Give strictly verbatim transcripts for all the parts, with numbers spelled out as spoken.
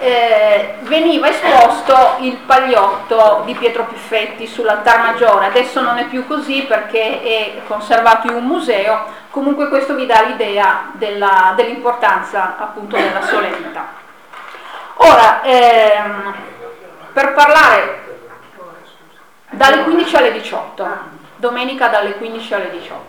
eh, veniva esposto il pagliotto di Pietro Piffetti sull'altar maggiore. Adesso non è più così perché è conservato in un museo, comunque questo vi dà l'idea della, dell'importanza appunto della solennità. Ora, ehm, per parlare dalle quindici alle diciotto, domenica dalle quindici alle diciotto.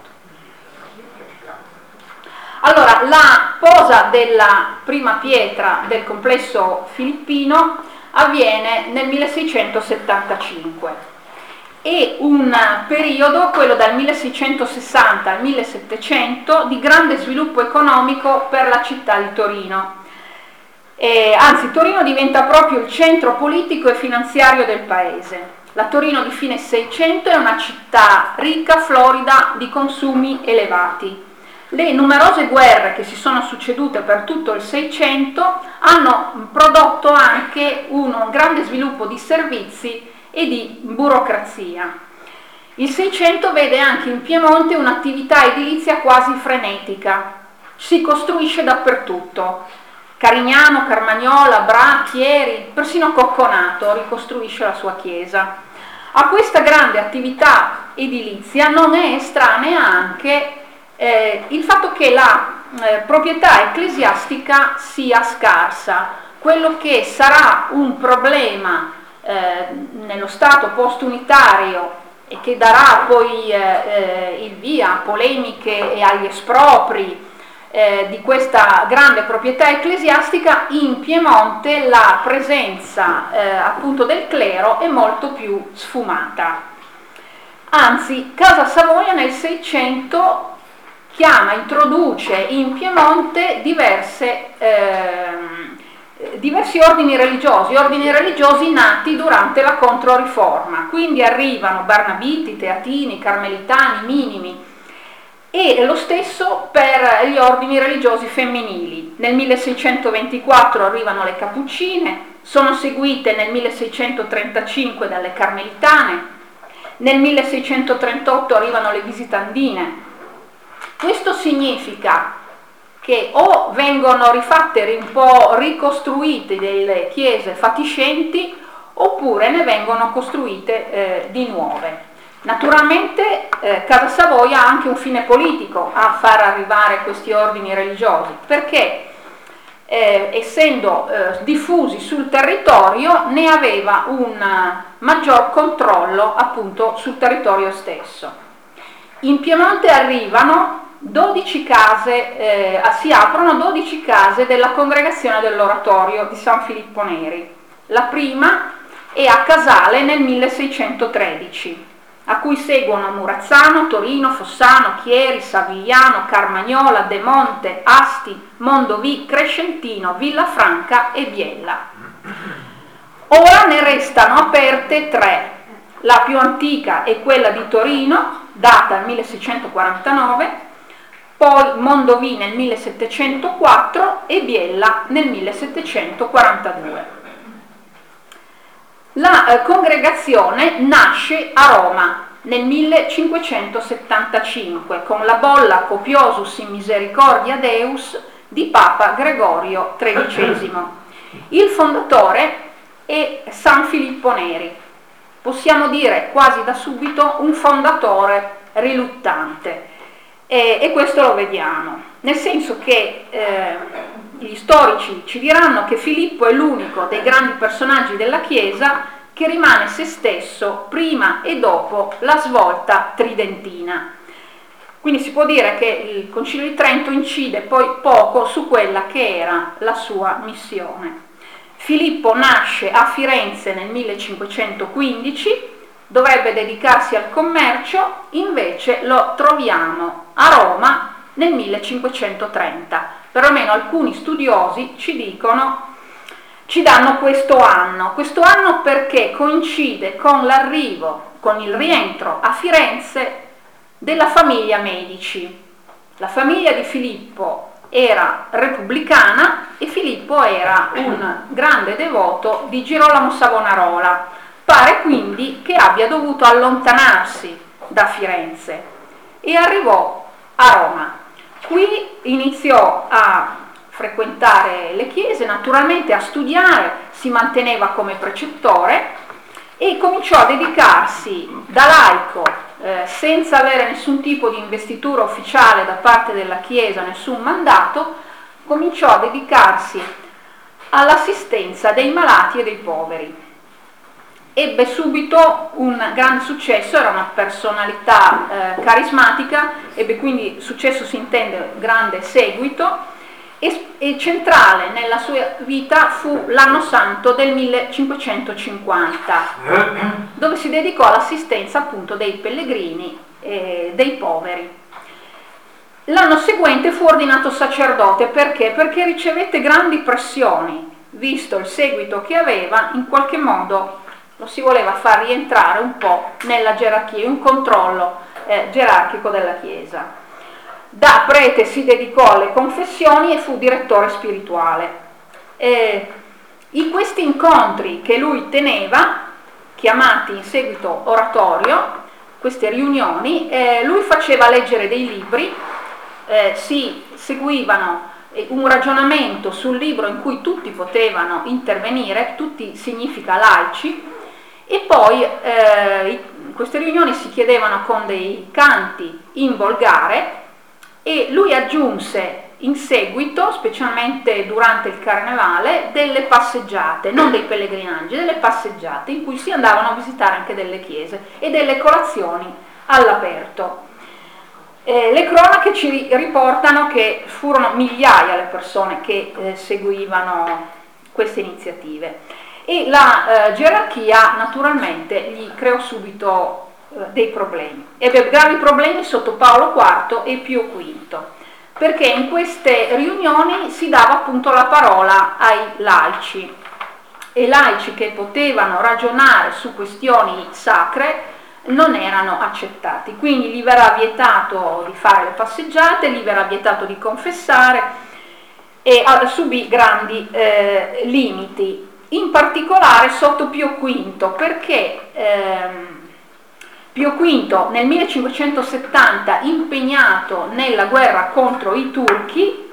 Allora, la posa della prima pietra del complesso filippino avviene nel milleseicentosettantacinque. È un periodo, quello dal milleseicentosessanta al millesettecento, di grande sviluppo economico per la città di Torino. Eh, anzi, Torino diventa proprio il centro politico e finanziario del paese. La Torino di fine Seicento è una città ricca, florida, di consumi elevati. Le numerose guerre che si sono succedute per tutto il Seicento hanno prodotto anche un grande sviluppo di servizi e di burocrazia. Il Seicento vede anche in Piemonte un'attività edilizia quasi frenetica. Si costruisce dappertutto. Carignano, Carmagnola, Bra, Chieri, persino Cocconato ricostruisce la sua chiesa. A questa grande attività edilizia non è estranea anche Eh, il fatto che la eh, proprietà ecclesiastica sia scarsa. Quello che sarà un problema eh, nello Stato post-unitario e che darà poi eh, eh, il via a polemiche e agli espropri eh, di questa grande proprietà ecclesiastica, in Piemonte la presenza eh, appunto del clero è molto più sfumata. Anzi, Casa Savoia nel Seicento chiama, introduce in Piemonte diverse, eh, diversi ordini religiosi, ordini religiosi nati durante la Controriforma. Quindi arrivano Barnabiti, Teatini, Carmelitani, Minimi, e lo stesso per gli ordini religiosi femminili. Nel milleseicentoventiquattro arrivano le Cappuccine, sono seguite nel milleseicentotrentacinque dalle Carmelitane, nel milleseicentotrentotto arrivano le Visitandine. Questo significa che o vengono rifatte, un po' ricostruite delle chiese fatiscenti, oppure ne vengono costruite eh, di nuove. Naturalmente eh, Casa Savoia ha anche un fine politico a far arrivare questi ordini religiosi, perché eh, essendo eh, diffusi sul territorio ne aveva un maggior controllo appunto sul territorio stesso. In Piemonte arrivano dodici case, eh, si aprono dodici case della congregazione dell'Oratorio di San Filippo Neri. La prima è a Casale nel milleseicentotredici, a cui seguono Murazzano, Torino, Fossano, Chieri, Savigliano, Carmagnola, De Monte, Asti, Mondovì, Crescentino, Villafranca e Biella. Ora ne restano aperte tre. La più antica è quella di Torino, data milleseicentoquarantanove, poi Mondovì nel millesettecentoquattro e Biella nel millesettecentoquarantadue. La eh, congregazione nasce a Roma nel millecinquecentosettantacinque con la bolla Copiosus in Misericordia Deus di Papa Gregorio tredicesimo. Il fondatore è San Filippo Neri, possiamo dire quasi da subito un fondatore riluttante. E, e questo lo vediamo, nel senso che eh, gli storici ci diranno che Filippo è l'unico dei grandi personaggi della Chiesa che rimane se stesso prima e dopo la svolta tridentina. Quindi si può dire che il Concilio di Trento incide poi poco su quella che era la sua missione. Filippo nasce a Firenze nel millecinquecentoquindici, dovrebbe dedicarsi al commercio, invece lo troviamo a Roma nel millecinquecentotrenta. Perlomeno alcuni studiosi ci dicono, ci danno questo anno, questo anno perché coincide con l'arrivo, con il rientro a Firenze della famiglia Medici. La famiglia di Filippo era repubblicana e Filippo era un grande devoto di Girolamo Savonarola. Pare quindi che abbia dovuto allontanarsi da Firenze e arrivò a Roma. Qui iniziò a frequentare le chiese, naturalmente a studiare, si manteneva come precettore e cominciò a dedicarsi da laico, eh, senza avere nessun tipo di investitura ufficiale da parte della Chiesa, nessun mandato, cominciò a dedicarsi all'assistenza dei malati e dei poveri. Ebbe subito un grande successo, era una personalità eh, carismatica, ebbe quindi successo, si intende grande seguito, e, e centrale nella sua vita fu l'anno santo del millecinquecentocinquanta, dove si dedicò all'assistenza appunto dei pellegrini e dei poveri. L'anno seguente fu ordinato sacerdote, perché? Perché ricevette grandi pressioni, visto il seguito che aveva, in qualche modo lo si voleva far rientrare un po' nella gerarchia, un controllo eh, gerarchico della Chiesa. Da prete si dedicò alle confessioni e fu direttore spirituale. Eh, in questi incontri che lui teneva, chiamati in seguito oratorio, queste riunioni, eh, lui faceva leggere dei libri, eh, si seguivano un ragionamento sul libro in cui tutti potevano intervenire, tutti significa laici, e poi eh, in queste riunioni si chiedevano con dei canti in volgare, e lui aggiunse in seguito, specialmente durante il carnevale, delle passeggiate, non dei pellegrinaggi, delle passeggiate in cui si andavano a visitare anche delle chiese e delle colazioni all'aperto. Eh, le cronache ci riportano che furono migliaia le persone che eh, seguivano queste iniziative, e la eh, gerarchia naturalmente gli creò subito dei problemi. Ebbe gravi problemi sotto Paolo quarto e Pio quinto, perché in queste riunioni si dava appunto la parola ai laici, e i laici che potevano ragionare su questioni sacre non erano accettati, quindi gli verrà vietato di fare le passeggiate, gli verrà vietato di confessare, e subì grandi eh, limiti, in particolare sotto Pio quinto, perché ehm, Pio quinto nel millecinquecentosettanta, impegnato nella guerra contro i turchi,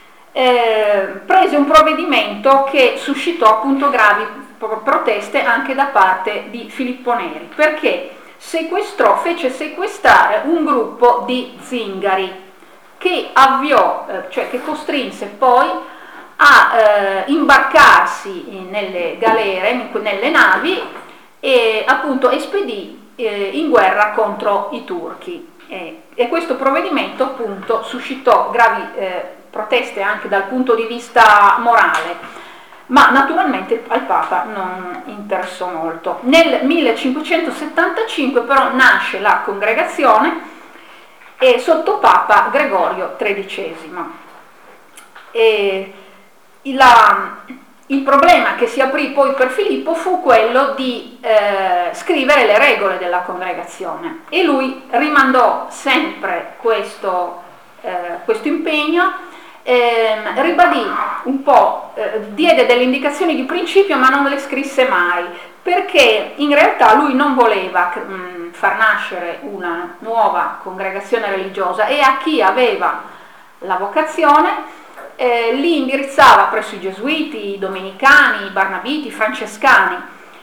eh, prese un provvedimento che suscitò appunto gravi proteste anche da parte di Filippo Neri, perché sequestrò, fece sequestrare un gruppo di zingari che avviò, eh, cioè che costrinse poi a eh, imbarcarsi nelle galere, nelle navi, e appunto espedì in guerra contro i turchi, eh, e questo provvedimento appunto suscitò gravi eh, proteste anche dal punto di vista morale, ma naturalmente al Papa non interessò molto. Nel millecinquecentosettantacinque però nasce la congregazione, e sotto Papa Gregorio tredicesimo. E la, Il problema che si aprì poi per Filippo fu quello di eh, scrivere le regole della congregazione, e lui rimandò sempre questo, eh, questo impegno, eh, ribadì un po', eh, diede delle indicazioni di principio ma non le scrisse mai, perché in realtà lui non voleva mh, far nascere una nuova congregazione religiosa, e a chi aveva la vocazione Eh, li indirizzava presso i gesuiti, i domenicani, i barnabiti, i francescani.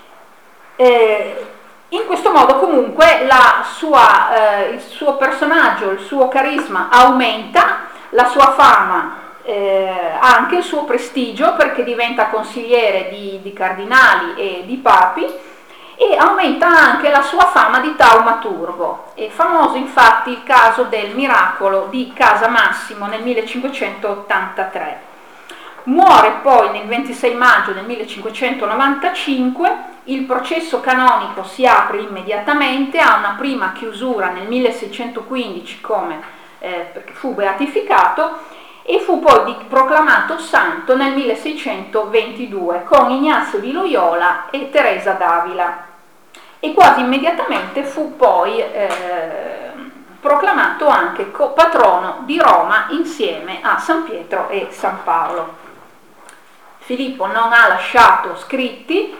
Eh, in questo modo comunque la sua, eh, il suo personaggio, il suo carisma aumenta, la sua fama, eh, ha anche il suo prestigio, perché diventa consigliere di, di cardinali e di papi, e aumenta anche la sua fama di taumaturgo. È famoso infatti il caso del miracolo di Casa Massimo nel millecinquecentottantatré. Muore poi nel ventisei maggio del millecinquecentonovantacinque, il processo canonico si apre immediatamente, ha una prima chiusura nel milleseicentoquindici come eh, perché fu beatificato, e fu poi proclamato santo nel milleseicentoventidue con Ignazio di Loyola e Teresa d'Avila, e quasi immediatamente fu poi eh, proclamato anche patrono di Roma insieme a San Pietro e San Paolo. Filippo non ha lasciato scritti,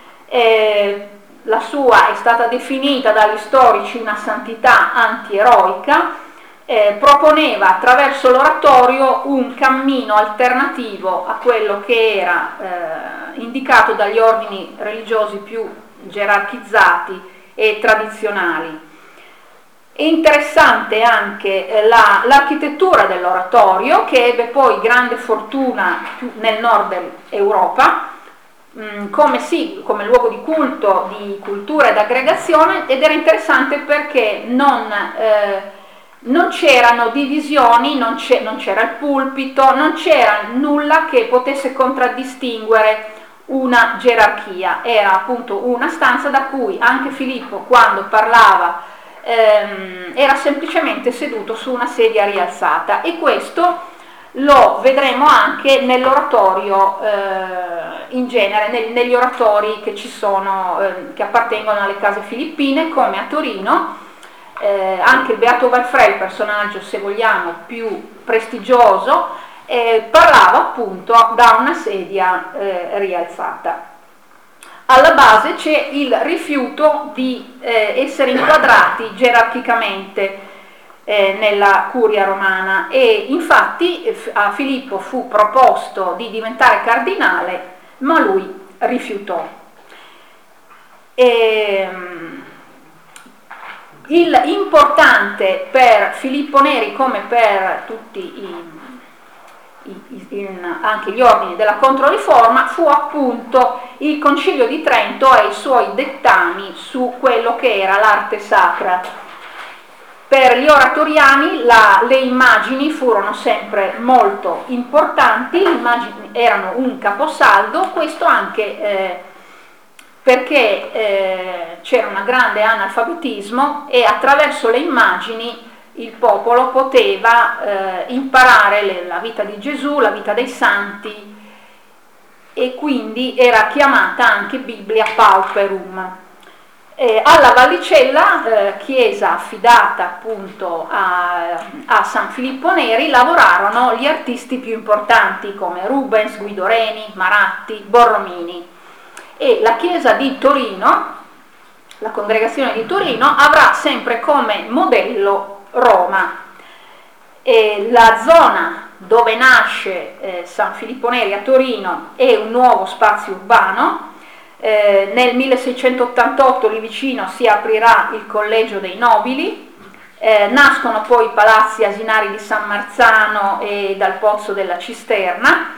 eh, la sua è stata definita dagli storici una santità antieroica, eh, proponeva attraverso l'oratorio un cammino alternativo a quello che era eh, indicato dagli ordini religiosi più gerarchizzati e tradizionali. È interessante anche eh, la, l'architettura dell'oratorio, che ebbe poi grande fortuna più nel nord Europa, mh, come, sì, come luogo di culto, di cultura ed aggregazione, ed era interessante perché non, eh, non c'erano divisioni, non, c'è, non c'era il pulpito, non c'era nulla che potesse contraddistinguere una gerarchia. Era appunto una stanza da cui anche Filippo, quando parlava, ehm, era semplicemente seduto su una sedia rialzata, e questo lo vedremo anche nell'oratorio eh, in genere, neg- negli oratori che ci sono, eh, che appartengono alle case filippine, come a Torino. Eh, anche il Beato Valfrè, il personaggio, se vogliamo, più prestigioso, eh, parlava appunto da una sedia eh, rialzata. Alla base c'è il rifiuto di eh, essere inquadrati gerarchicamente eh, nella curia romana, e infatti a Filippo fu proposto di diventare cardinale, ma lui rifiutò. E, il importante per Filippo Neri, come per tutti i In, anche gli ordini della Controriforma, fu appunto il Concilio di Trento e i suoi dettami su quello che era l'arte sacra. Per gli oratoriani la, le immagini furono sempre molto importanti, le immagini erano un caposaldo, questo anche eh, perché eh, c'era un grande analfabetismo, e attraverso le immagini il popolo poteva eh, imparare le, la vita di Gesù, la vita dei santi, e quindi era chiamata anche Biblia Pauperum. Eh, alla Vallicella, eh, chiesa affidata appunto a, a San Filippo Neri, lavorarono gli artisti più importanti come Rubens, Guido Reni, Maratti, Borromini, e la chiesa di Torino, la congregazione di Torino, avrà sempre come modello Roma. E la zona dove nasce eh, San Filippo Neri, a Torino, è un nuovo spazio urbano. Eh, nel milleseicentottantotto lì vicino si aprirà il Collegio dei Nobili, eh, nascono poi i palazzi asinari di San Marzano e dal Pozzo della Cisterna,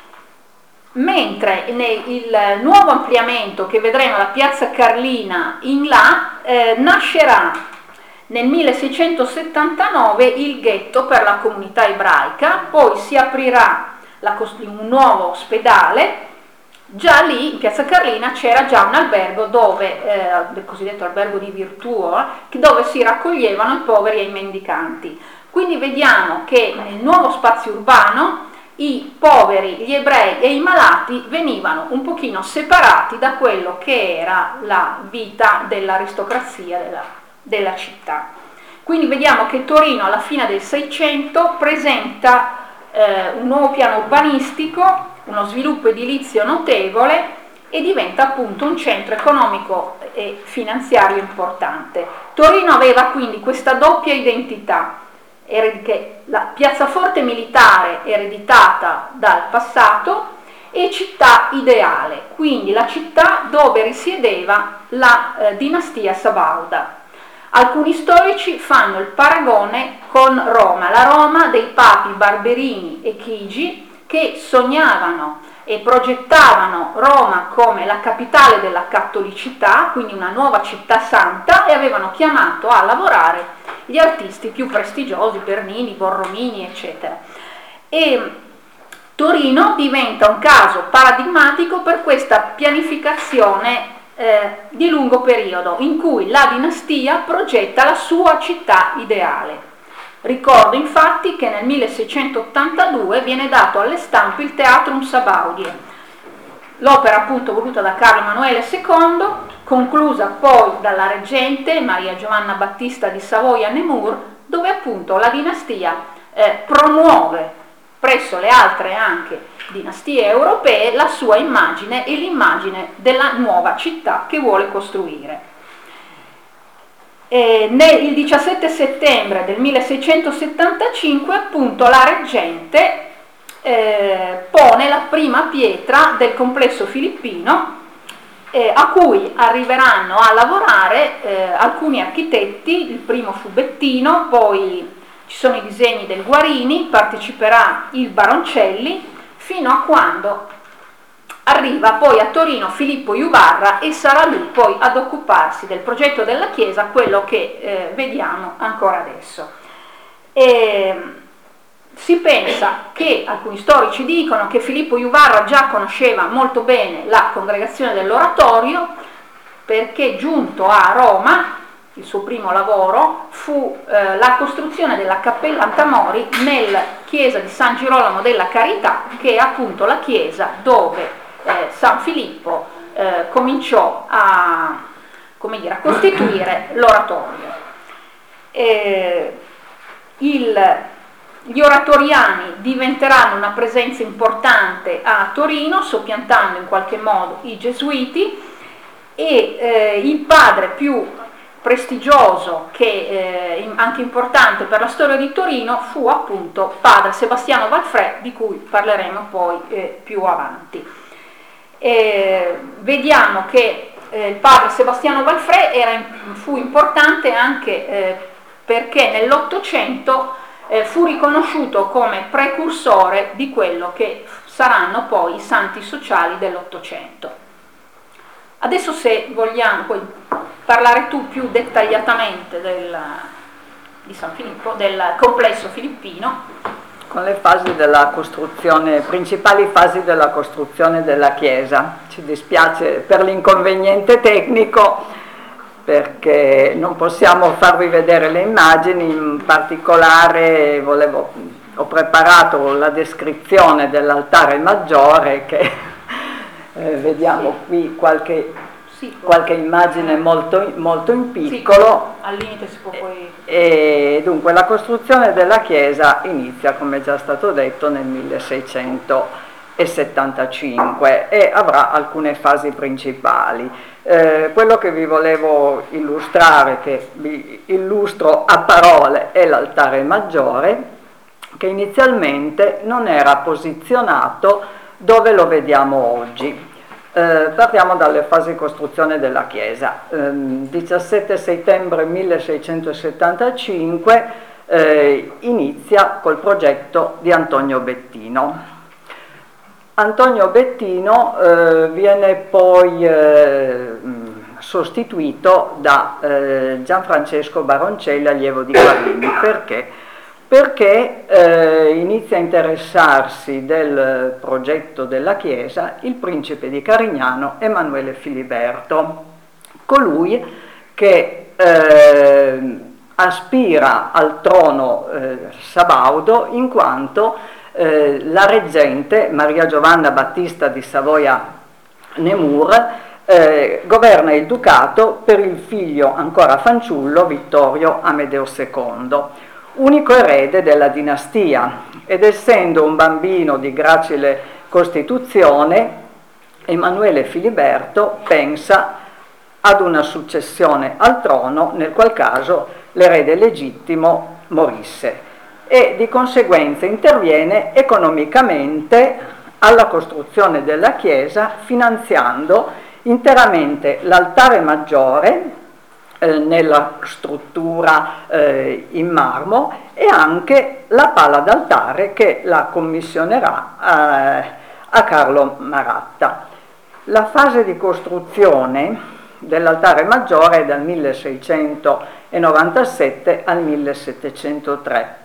mentre nel nuovo ampliamento che vedremo alla Piazza Carlina in là eh, nascerà nel milleseicentosettantanove il ghetto per la comunità ebraica, poi si aprirà la, un nuovo ospedale. Già lì in Piazza Carlina c'era già un albergo, dove, eh, il cosiddetto albergo di Virtuo, dove si raccoglievano i poveri e i mendicanti. Quindi vediamo che nel nuovo spazio urbano i poveri, gli ebrei e i malati venivano un pochino separati da quello che era la vita dell'aristocrazia della, della città. Quindi vediamo che Torino alla fine del Seicento presenta eh, un nuovo piano urbanistico, uno sviluppo edilizio notevole, e diventa appunto un centro economico e finanziario importante. Torino aveva quindi questa doppia identità, che la piazzaforte militare ereditata dal passato e città ideale, quindi la città dove risiedeva la eh, dinastia sabauda. Alcuni storici fanno il paragone con Roma, la Roma dei papi Barberini e Chigi, che sognavano e progettavano Roma come la capitale della cattolicità, quindi una nuova città santa, e avevano chiamato a lavorare gli artisti più prestigiosi, Bernini, Borromini, eccetera. E Torino diventa un caso paradigmatico per questa pianificazione eh, di lungo periodo, in cui la dinastia progetta la sua città ideale. Ricordo infatti che nel milleseicentottantadue viene dato alle stampe il Theatrum Sabaudie, l'opera appunto voluta da Carlo Emanuele secondo, conclusa poi dalla reggente Maria Giovanna Battista di Savoia-Nemours, dove appunto la dinastia eh, promuove presso le altre anche dinastie europee la sua immagine e l'immagine della nuova città che vuole costruire. E nel, il diciassette settembre del milleseicentosettantacinque appunto la reggente eh, pone la prima pietra del complesso filippino, eh, a cui arriveranno a lavorare eh, alcuni architetti. Il primo fu Bettino, poi ci sono i disegni del Guarini, parteciperà il Baroncelli, fino a quando arriva poi a Torino Filippo Juvarra e sarà lui poi ad occuparsi del progetto della chiesa, quello che eh, vediamo ancora adesso. E si pensa che, alcuni storici dicono, che Filippo Juvarra già conosceva molto bene la congregazione dell'Oratorio, perché giunto a Roma il suo primo lavoro fu eh, la costruzione della Cappella Antamori nella chiesa di San Girolamo della Carità, che è appunto la chiesa dove eh, San Filippo eh, cominciò a, come dire, a costituire l'oratorio. Eh, il, gli oratoriani diventeranno una presenza importante a Torino, soppiantando in qualche modo i gesuiti, e eh, il padre più prestigioso, che eh, anche importante per la storia di Torino, fu appunto padre Sebastiano Valfrè, di cui parleremo poi eh, più avanti. Eh, vediamo che eh, il padre Sebastiano Valfrè era, fu importante anche eh, perché nell'Ottocento eh, fu riconosciuto come precursore di quello che saranno poi i santi sociali dell'Ottocento. Adesso, se vogliamo poi parlare tu più dettagliatamente del, di San Filippo, del complesso filippino. Con le fasi della costruzione, principali fasi della costruzione della chiesa. Ci dispiace per l'inconveniente tecnico, perché non possiamo farvi vedere le immagini. In particolare volevo, ho preparato la descrizione dell'altare maggiore, che eh, vediamo qui qualche... qualche immagine molto, molto in piccolo. Sì, al limite si può poi... E dunque la costruzione della chiesa inizia, come è già stato detto, nel milleseicentosettantacinque e avrà alcune fasi principali. Eh, quello che vi volevo illustrare, che vi illustro a parole, è l'altare maggiore, che inizialmente non era posizionato dove lo vediamo oggi. Eh, partiamo dalle fasi di costruzione della chiesa. Eh, diciassette settembre milleseicentosettantacinque eh, inizia col progetto di Antonio Bettino. Antonio Bettino eh, viene poi eh, sostituito da eh, Gianfrancesco Baroncelli, allievo di Guarini. Perché? Perché eh, inizia a interessarsi del progetto della chiesa il principe di Carignano Emanuele Filiberto, colui che eh, aspira al trono eh, sabaudo, in quanto eh, la reggente Maria Giovanna Battista di Savoia-Nemours eh, governa il ducato per il figlio ancora fanciullo Vittorio Amedeo secondo, unico erede della dinastia, ed essendo un bambino di gracile costituzione, Emanuele Filiberto pensa ad una successione al trono, nel qual caso l'erede legittimo morisse, e di conseguenza interviene economicamente alla costruzione della chiesa, finanziando interamente l'altare maggiore nella struttura eh, in marmo, e anche la pala d'altare, che la commissionerà eh, a Carlo Maratta. La fase di costruzione dell'altare maggiore è dal milleseicentonovantasette al millesettecentotre.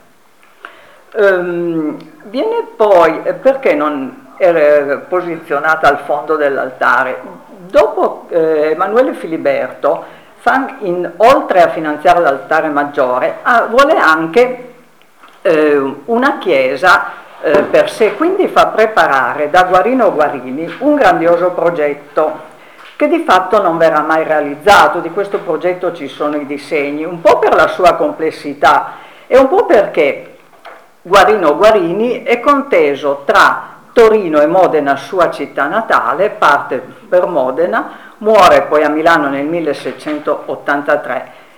Ehm, viene poi, perché non era posizionata al fondo dell'altare? Dopo eh, Emanuele Filiberto, In, oltre a finanziare l'altare maggiore, ah, vuole anche eh, una chiesa eh, per sé, quindi fa preparare da Guarino Guarini un grandioso progetto che di fatto non verrà mai realizzato. Di questo progetto ci sono i disegni, un po' per la sua complessità e un po' perché Guarino Guarini è conteso tra Torino e Modena, sua città natale, parte per Modena, muore poi a Milano nel milleseicentottantatré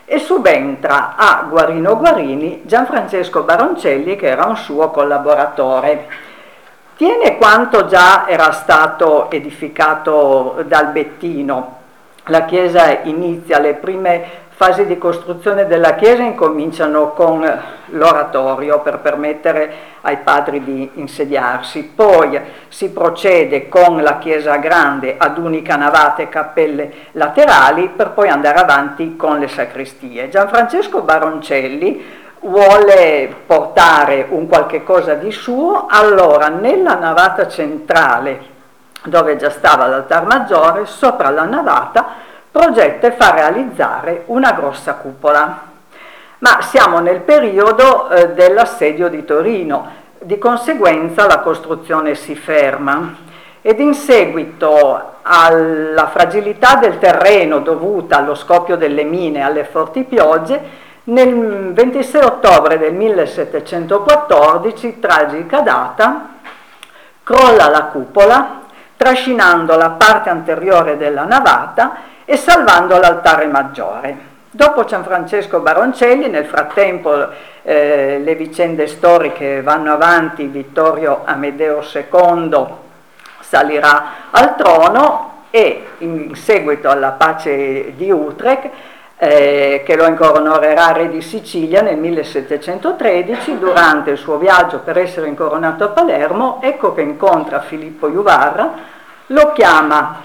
e subentra a Guarino Guarini Gianfrancesco Baroncelli, che era un suo collaboratore. Tiene quanto già era stato edificato dal Bettino. La chiesa inizia, le prime fasi di costruzione della chiesa incominciano con l'oratorio per permettere ai padri di insediarsi, poi si procede con la chiesa grande ad unica navata e cappelle laterali per poi andare avanti con le sacrestie. Gianfrancesco Baroncelli vuole portare un qualche cosa di suo, allora nella navata centrale, dove già stava l'altar maggiore, sopra la navata progetta e fa realizzare una grossa cupola. Ma siamo nel periodo eh, dell'assedio di Torino, di conseguenza la costruzione si ferma ed in seguito alla fragilità del terreno dovuta allo scoppio delle mine e alle forti piogge, nel ventisei ottobre del millesettecentoquattordici, tragica data, crolla la cupola, trascinando la parte anteriore della navata e salvando l'altare maggiore. Dopo Gianfrancesco Baroncelli, nel frattempo eh, le vicende storiche vanno avanti, Vittorio Amedeo secondo salirà al trono e in seguito alla pace di Utrecht, eh, che lo incoronerà re di Sicilia nel millesettecentotredici, durante il suo viaggio per essere incoronato a Palermo, ecco che incontra Filippo Juvarra, lo chiama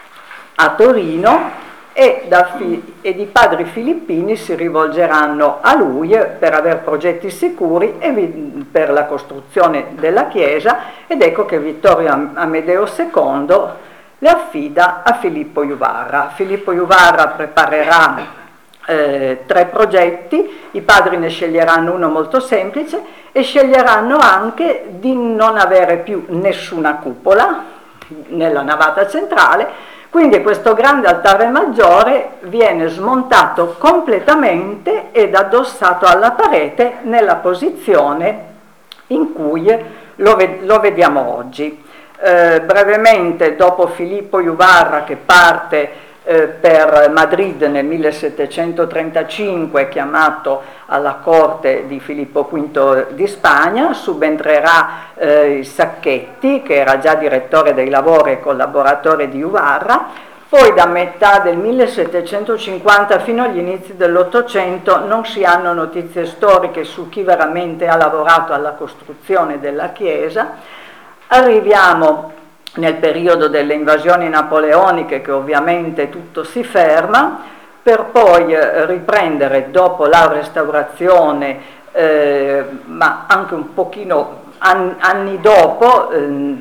a Torino e, da fi- ed i padri filippini si rivolgeranno a lui per aver progetti sicuri e vi- per la costruzione della chiesa, ed ecco che Vittorio Am- Amedeo secondo le affida a Filippo Juvarra. Filippo Juvarra preparerà eh, tre progetti, i padri ne sceglieranno uno molto semplice e sceglieranno anche di non avere più nessuna cupola nella navata centrale. Quindi questo grande altare maggiore viene smontato completamente ed addossato alla parete nella posizione in cui lo, ved- lo vediamo oggi. Eh, brevemente, dopo Filippo Juvarra che parte eh, per Madrid nel millesettecentotrentacinque, chiamato alla corte di Filippo quinto di Spagna, subentrerà eh, Sacchetti, che era già direttore dei lavori e collaboratore di Juvarra. Poi da metà del millesettecentocinquanta fino agli inizi dell'Ottocento non si hanno notizie storiche su chi veramente ha lavorato alla costruzione della chiesa. Arriviamo nel periodo delle invasioni napoleoniche, che ovviamente tutto si ferma, per poi eh, riprendere dopo la restaurazione, eh, ma anche un pochino an- anni dopo, eh,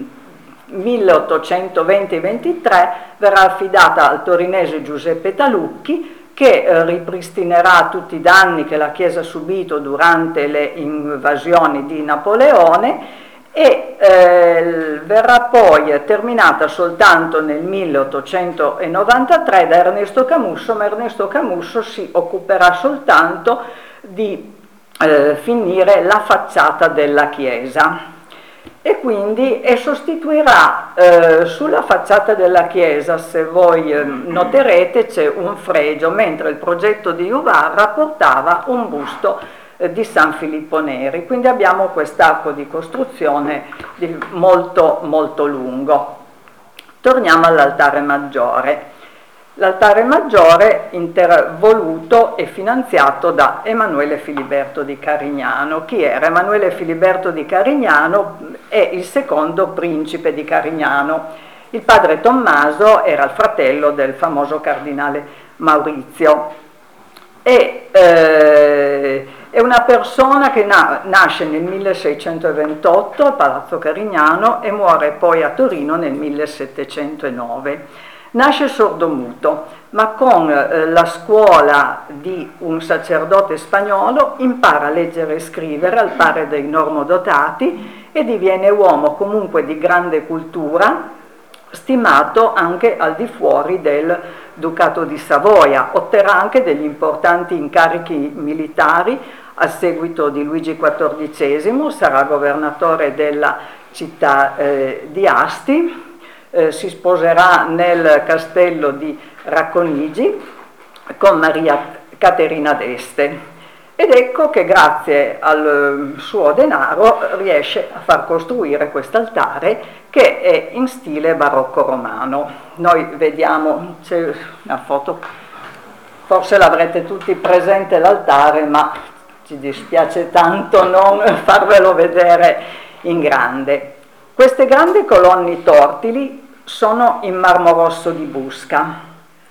milleottocentoventi ventitré, verrà affidata al torinese Giuseppe Talucchi, che eh, ripristinerà tutti i danni che la Chiesa ha subito durante le invasioni di Napoleone, e eh, verrà poi terminata soltanto nel milleottocentonovantatré da Ernesto Camusso, ma Ernesto Camusso si occuperà soltanto di eh, finire la facciata della chiesa e quindi e sostituirà eh, sulla facciata della chiesa, se voi eh, noterete, c'è un fregio, mentre il progetto di Juvarra portava un busto di San Filippo Neri, quindi abbiamo quest'arco di costruzione di molto molto lungo. Torniamo all'altare maggiore. L'altare maggiore inter- voluto e finanziato da Emanuele Filiberto di Carignano. Chi era? Emanuele Filiberto di Carignano è il secondo principe di Carignano. Il padre Tommaso era il fratello del famoso cardinale Maurizio. E eh, è una persona che na- nasce nel milleseicentoventotto a Palazzo Carignano e muore poi a Torino nel millesettecentonove. Nasce sordomuto, ma con eh, la scuola di un sacerdote spagnolo impara a leggere e scrivere al pari dei normodotati e diviene uomo comunque di grande cultura, stimato anche al di fuori del Ducato di Savoia. Otterrà anche degli importanti incarichi militari a seguito di Luigi quattordicesimo, sarà governatore della città eh, di Asti, eh, si sposerà nel castello di Racconigi con Maria Caterina d'Este. Ed ecco che grazie al suo denaro riesce a far costruire quest'altare che è in stile barocco romano. Noi vediamo, c'è una foto, forse l'avrete tutti presente l'altare, ma ci dispiace tanto non farvelo vedere in grande. Queste grandi colonne tortili sono in marmo rosso di Busca,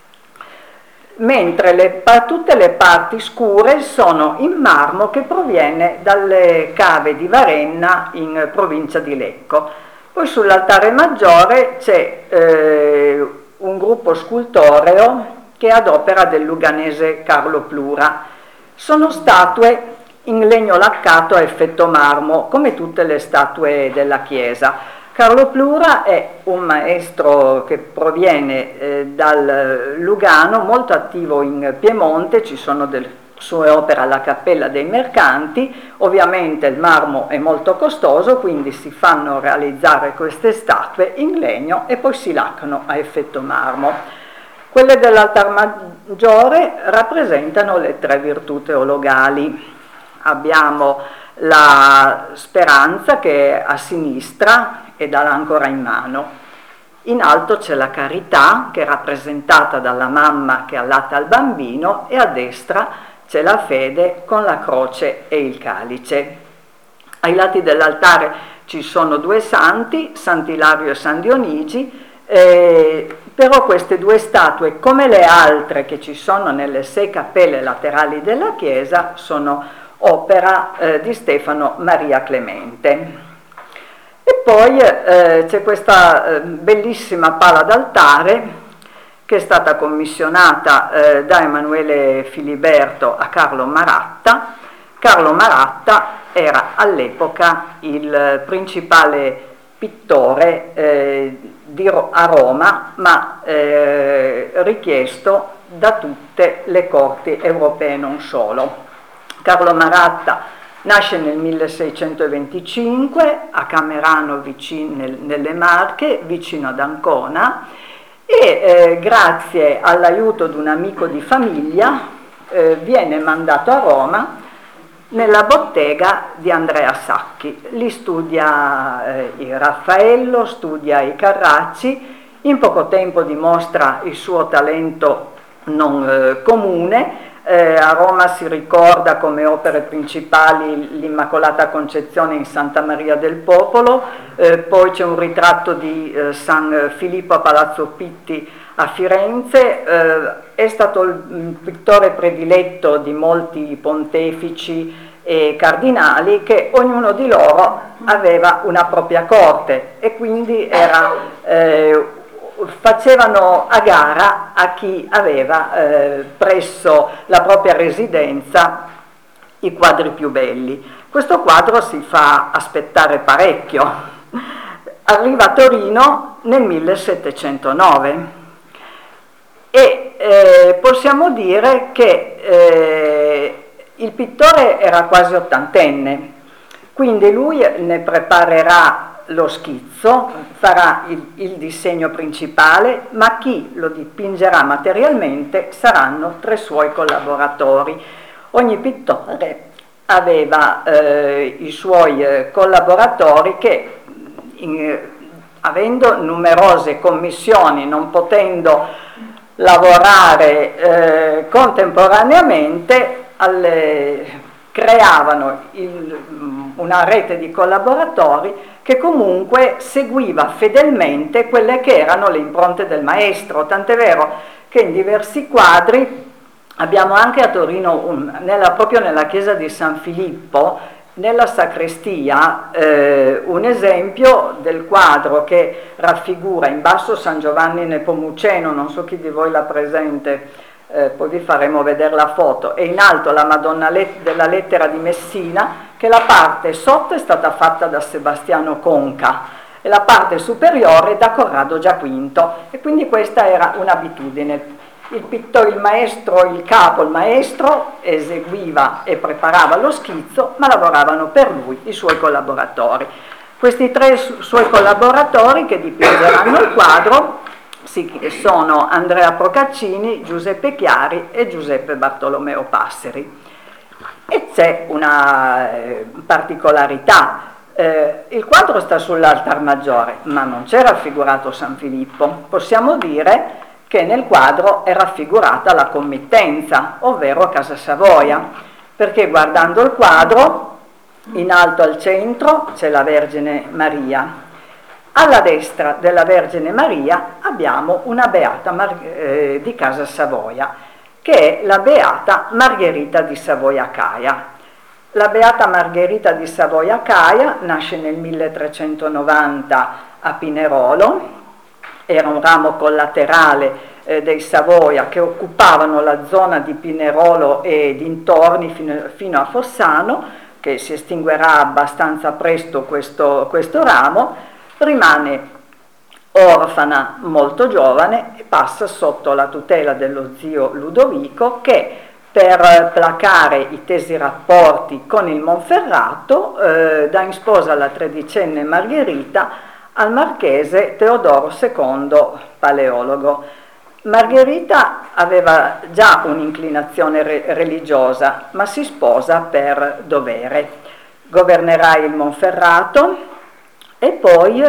mentre le, tutte le parti scure sono in marmo che proviene dalle cave di Varenna in provincia di Lecco. Poi sull'altare maggiore c'è eh, un gruppo scultoreo che è ad opera del luganese Carlo Plura. Sono statue in legno laccato a effetto marmo, come tutte le statue della chiesa. Carlo Plura è un maestro che proviene eh, dal Lugano, molto attivo in Piemonte, ci sono delle sue opere alla Cappella dei Mercanti. Ovviamente il marmo è molto costoso, quindi si fanno realizzare queste statue in legno e poi si laccano a effetto marmo. Quelle dell'altar maggiore rappresentano le tre virtù teologali. Abbiamo la Speranza che è a sinistra e dà l'ancora in mano. In alto c'è la Carità che è rappresentata dalla mamma che allatta il bambino, e a destra c'è la Fede con la croce e il calice. Ai lati dell'altare ci sono due santi, Sant'Ilario e San Dionigi, eh, però queste due statue, come le altre che ci sono nelle sei cappelle laterali della chiesa, sono opera eh, di Stefano Maria Clemente. E poi eh, c'è questa eh, bellissima pala d'altare che è stata commissionata eh, da Emanuele Filiberto a Carlo Maratta. Carlo Maratta era all'epoca il principale pittore eh, di, a Roma, ma eh, richiesto da tutte le corti europee, non solo. Carlo Maratta nasce nel milleseicentoventicinque a Camerano, vicino, nel, nelle Marche, vicino ad Ancona, e eh, grazie all'aiuto di un amico di famiglia eh, viene mandato a Roma nella bottega di Andrea Sacchi. Lì studia eh, il Raffaello, studia i Carracci, in poco tempo dimostra il suo talento non eh, comune. Eh, a Roma si ricorda come opere principali l'Immacolata Concezione in Santa Maria del Popolo, eh, poi c'è un ritratto di eh, San Filippo a Palazzo Pitti a Firenze. Eh, è stato il pittore prediletto di molti pontefici e cardinali, che ognuno di loro aveva una propria corte e quindi era eh, facevano a gara a chi aveva eh, presso la propria residenza i quadri più belli. Questo quadro si fa aspettare parecchio, arriva a Torino nel millesettecentonove e eh, possiamo dire che eh, il pittore era quasi ottantenne, quindi lui ne preparerà lo schizzo, farà il, il disegno principale, ma chi lo dipingerà materialmente saranno tre suoi collaboratori. Ogni pittore aveva eh, i suoi eh, collaboratori che, in, avendo numerose commissioni, non potendo lavorare eh, contemporaneamente, alle, creavano il, una rete di collaboratori che comunque seguiva fedelmente quelle che erano le impronte del maestro, tant'è vero che in diversi quadri abbiamo anche a Torino, un, nella, proprio nella chiesa di San Filippo, nella sacrestia, eh, un esempio del quadro che raffigura in basso San Giovanni Nepomuceno, non so chi di voi l'ha presente, eh, poi vi faremo vedere la foto, e in alto la Madonna Let- della Lettera di Messina, che la parte sotto è stata fatta da Sebastiano Conca e la parte superiore da Corrado Giaquinto, e quindi questa era un'abitudine. Il pittore, il maestro, il capo, il maestro eseguiva e preparava lo schizzo, ma lavoravano per lui i suoi collaboratori. Questi tre su- suoi collaboratori che dipingeranno il quadro sì, sono Andrea Procaccini, Giuseppe Chiari e Giuseppe Bartolomeo Passeri. E c'è una eh, particolarità. Eh, il quadro sta sull'altar maggiore, ma non c'è raffigurato San Filippo. Possiamo dire che nel quadro è raffigurata la committenza, ovvero Casa Savoia, perché guardando il quadro, in alto al centro c'è la Vergine Maria. Alla destra della Vergine Maria abbiamo una beata Mar- eh, di Casa Savoia, che è la beata Margherita di Savoia-Caia. La beata Margherita di Savoia-Caia nasce nel milletrecentonovanta a Pinerolo, era un ramo collaterale eh, dei Savoia che occupavano la zona di Pinerolo e dintorni fino, fino a Fossano, che si estinguerà abbastanza presto questo, questo ramo, rimane orfana molto giovane e passa sotto la tutela dello zio Ludovico, che per placare i tesi rapporti con il Monferrato eh, dà in sposa la tredicenne Margherita al marchese Teodoro secondo Paleologo. Margherita aveva già un'inclinazione re- religiosa, ma si sposa per dovere. Governerà il Monferrato e poi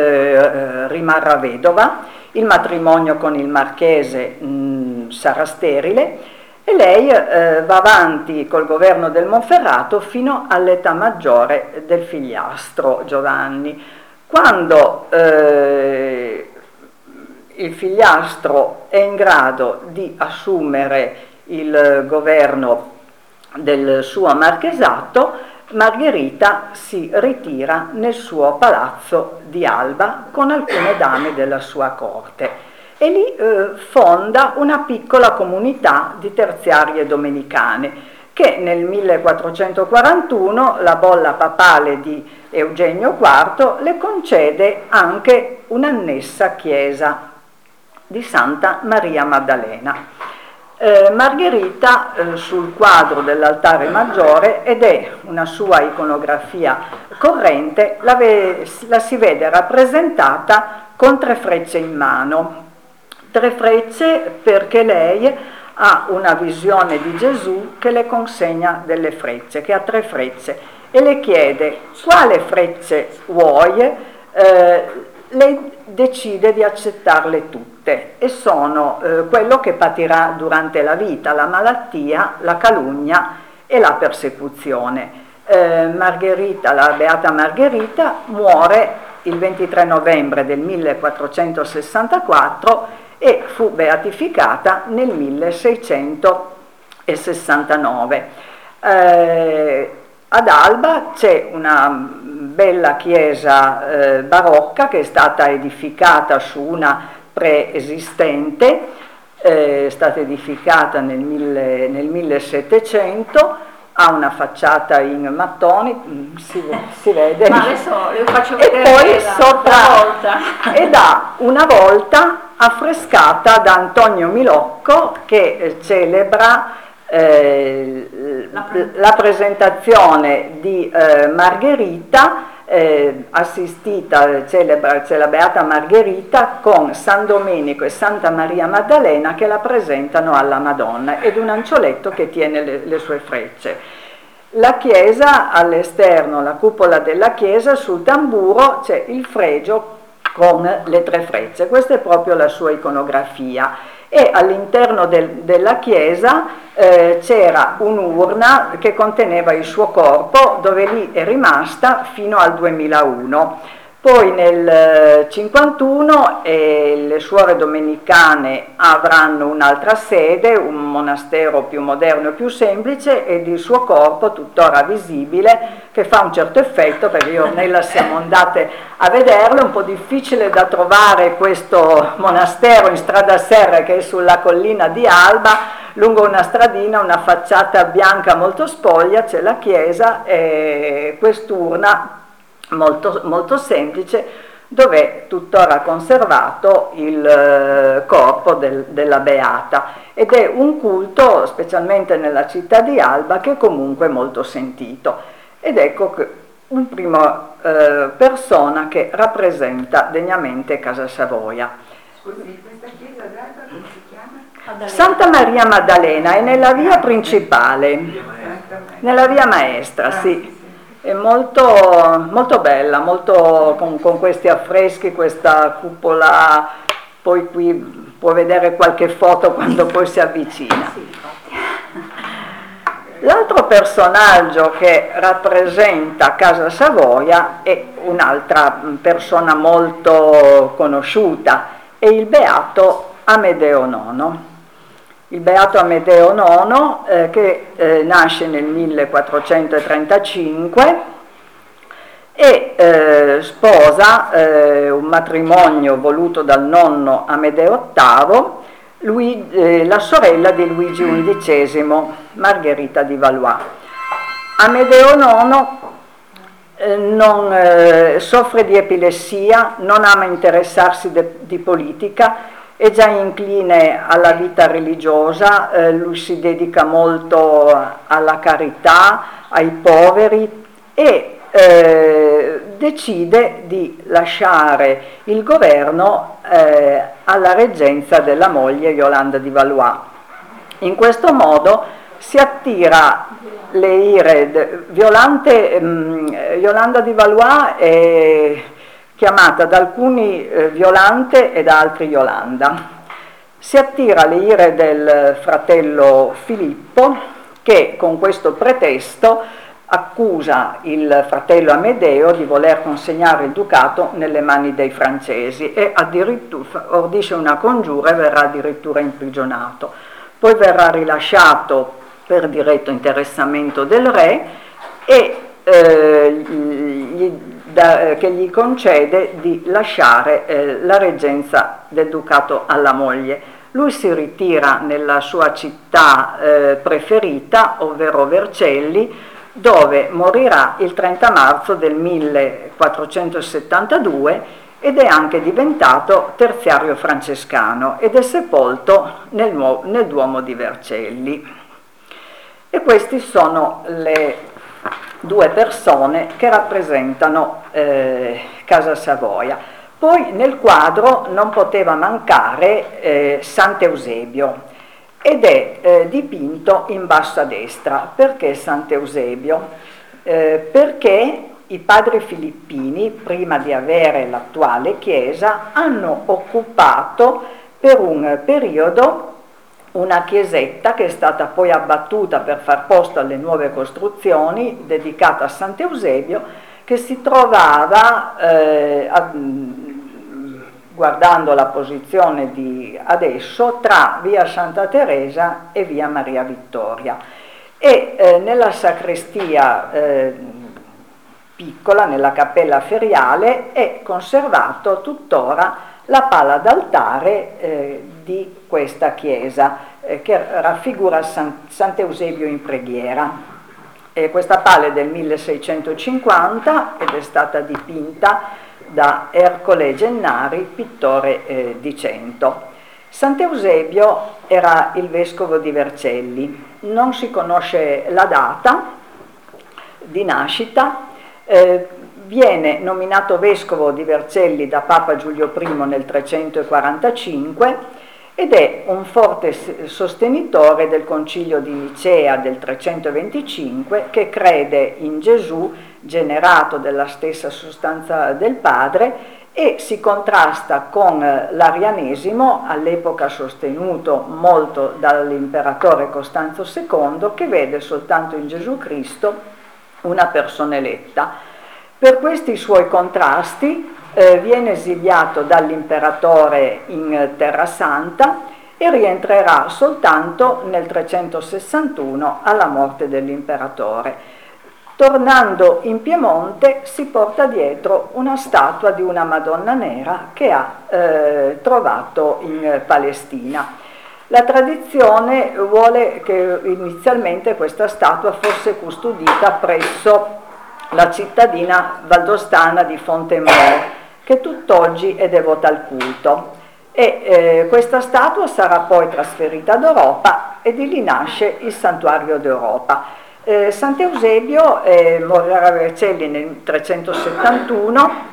eh, rimarrà vedova. Il matrimonio con il marchese mh, sarà sterile e lei eh, va avanti col governo del Monferrato fino all'età maggiore del figliastro Giovanni. Quando eh, il figliastro è in grado di assumere il governo del suo marchesato, Margherita si ritira nel suo palazzo di Alba con alcune dame della sua corte e lì eh, fonda una piccola comunità di terziarie domenicane che nel millequattrocentoquarantuno la bolla papale di Eugenio quarto le concede anche un'annessa chiesa di Santa Maria Maddalena. Eh, Margherita eh, sul quadro dell'altare maggiore, ed è una sua iconografia corrente, la, ve- la si vede rappresentata con tre frecce in mano. Tre frecce perché lei ha una visione di Gesù che le consegna delle frecce, che ha tre frecce, e le chiede quale frecce vuoi, eh, lei decide di accettarle tutte e sono eh, quello che patirà durante la vita, la malattia, la calunnia e la persecuzione. Eh, Margherita, la beata Margherita, muore il ventitré novembre del millequattrocentosessantaquattro e fu beatificata nel milleseicentosessantanove. Eh, ad Alba c'è una bella chiesa eh, barocca che è stata edificata su una preesistente, eh, è stata edificata nel, mille, nel millesettecento, ha una facciata in mattoni, si, si vede. Ma adesso le faccio e vedere poi la, sopra, la volta. ed ha una volta affrescata da Antonio Milocco che eh, celebra eh, la, la presentazione di eh, Margherita, eh, assistita, celebra, c'è la beata Margherita con San Domenico e Santa Maria Maddalena che la presentano alla Madonna ed un ancioletto che tiene le, le sue frecce. La chiesa all'esterno, la cupola della chiesa, sul tamburo c'è il fregio con le tre frecce. Questa è proprio la sua iconografia. E all'interno del, della chiesa eh, c'era un'urna che conteneva il suo corpo, dove lì è rimasta fino al duemilauno. Poi nel cinquantuno eh, le suore domenicane avranno un'altra sede, un monastero più moderno e più semplice, ed il suo corpo tuttora visibile, che fa un certo effetto, perché io e Ornella siamo andate a vederlo. È un po' difficile da trovare questo monastero in strada Serre, che è sulla collina di Alba, lungo una stradina, una facciata bianca molto spoglia, c'è la chiesa e quest'urna molto, molto semplice, dove è tuttora conservato il eh, corpo del, della beata, ed è un culto, specialmente nella città di Alba, che è comunque molto sentito. Ed ecco che un primo eh, persona che rappresenta degnamente Casa Savoia. Scusi, questa chiesa d'alba come si chiama? Santa Maria Maddalena è nella via principale, nella via Maestra, sì. È molto, molto bella, molto con, con questi affreschi, questa cupola, poi qui può vedere qualche foto quando poi si avvicina. L'altro personaggio che rappresenta Casa Savoia è un'altra persona molto conosciuta, è il Beato Amedeo nono. Il Beato Amedeo nono eh, che eh, nasce nel millequattrocentotrentacinque e eh, sposa eh, un matrimonio voluto dal nonno Amedeo ottavo, lui, eh, la sorella di Luigi undicesimo, Margherita di Valois. Amedeo nono eh, non, eh, soffre di epilessia, non ama interessarsi de, di politica, è già incline alla vita religiosa, eh, lui si dedica molto alla carità, ai poveri e eh, decide di lasciare il governo eh, alla reggenza della moglie Yolanda di Valois. In questo modo si attira le ire. Violante, mh, Yolanda di Valois è chiamata da alcuni eh, Violante e da altri Yolanda. Si attira le ire del fratello Filippo, che con questo pretesto accusa il fratello Amedeo di voler consegnare il ducato nelle mani dei francesi e addirittura ordisce una congiura e verrà addirittura imprigionato. Poi verrà rilasciato per diretto interessamento del re e eh, gli Da, che gli concede di lasciare eh, la reggenza del ducato alla moglie. Lui si ritira nella sua città eh, preferita, ovvero Vercelli, dove morirà il trenta marzo del millequattrocentosettantadue ed è anche diventato terziario francescano ed è sepolto nel, nel Duomo di Vercelli. E questi sono le due persone che rappresentano eh, Casa Savoia. Poi nel quadro non poteva mancare eh, Sant'Eusebio ed è eh, dipinto in basso a destra. Perché Sant'Eusebio? Eh, perché i padri filippini, prima di avere l'attuale chiesa, hanno occupato per un periodo una chiesetta che è stata poi abbattuta per far posto alle nuove costruzioni, dedicata a Sant'Eusebio, che si trovava, eh, a, guardando la posizione di adesso, tra via Santa Teresa e via Maria Vittoria. E eh, nella sacrestia eh, piccola, nella cappella feriale, è conservato tuttora la pala d'altare eh, di questa chiesa eh, che raffigura San, Sant'Eusebio in preghiera. E questa pala è del milleseicentocinquanta ed è stata dipinta da Ercole Gennari, pittore eh, di Cento. Sant'Eusebio era il vescovo di Vercelli, non si conosce la data di nascita, eh, viene nominato vescovo di Vercelli da Papa Giulio primo nel trecentoquarantacinque ed è un forte sostenitore del Concilio di Nicea del trecentoventicinque, che crede in Gesù generato della stessa sostanza del Padre e si contrasta con l'arianesimo, all'epoca sostenuto molto dall'imperatore Costanzo secondo, che vede soltanto in Gesù Cristo una persona eletta. Per questi suoi contrasti eh, viene esiliato dall'imperatore in Terra Santa e rientrerà soltanto nel trecentosessantuno alla morte dell'imperatore. Tornando in Piemonte si porta dietro una statua di una Madonna Nera che ha eh, trovato in Palestina. La tradizione vuole che inizialmente questa statua fosse custodita presso la cittadina valdostana di Fontemor, che tutt'oggi è devota al culto. E eh, questa statua sarà poi trasferita ad Europa e di lì nasce il Santuario d'Europa. Eh, Sant'Eusebio eh, morirà a Vercelli nel trecentosettantuno,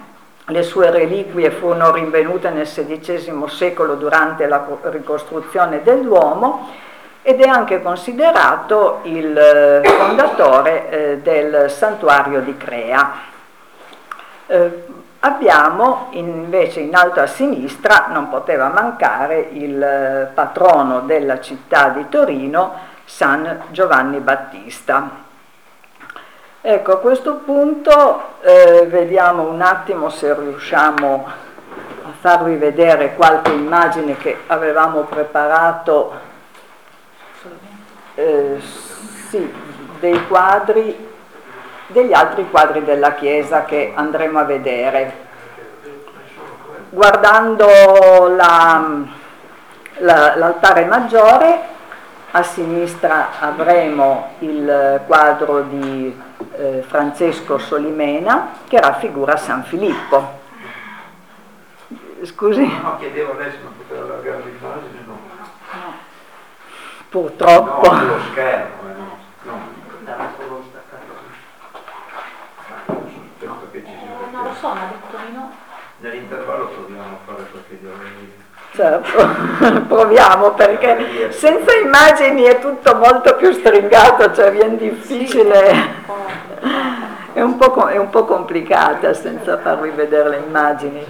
Le sue reliquie furono rinvenute nel sedicesimo secolo durante la ricostruzione del Duomo ed è anche considerato il fondatore eh, del santuario di Crea. Eh, abbiamo invece in alto a sinistra, non poteva mancare, il patrono della città di Torino, San Giovanni Battista. Ecco, a questo punto eh, vediamo un attimo se riusciamo a farvi vedere qualche immagine che avevamo preparato, eh, sì, dei quadri, degli altri quadri della chiesa che andremo a vedere. Guardando la, la, l'altare maggiore, a sinistra avremo il quadro di eh, Francesco Solimena che raffigura San Filippo. Scusi? No, no, chiedevo adesso, non poteva allargare l'immagine, no? No. Purtroppo. No, lo schermo, eh, no. No. Stava solo staccato. Sospetto che ci sia. Non lo so, ma ha detto di no. Nell'intervallo proviamo a fare qualche dialogo. Certo, proviamo, perché senza immagini è tutto molto più stringato, cioè viene difficile, è un po', è un po' complicata senza farvi vedere le immagini.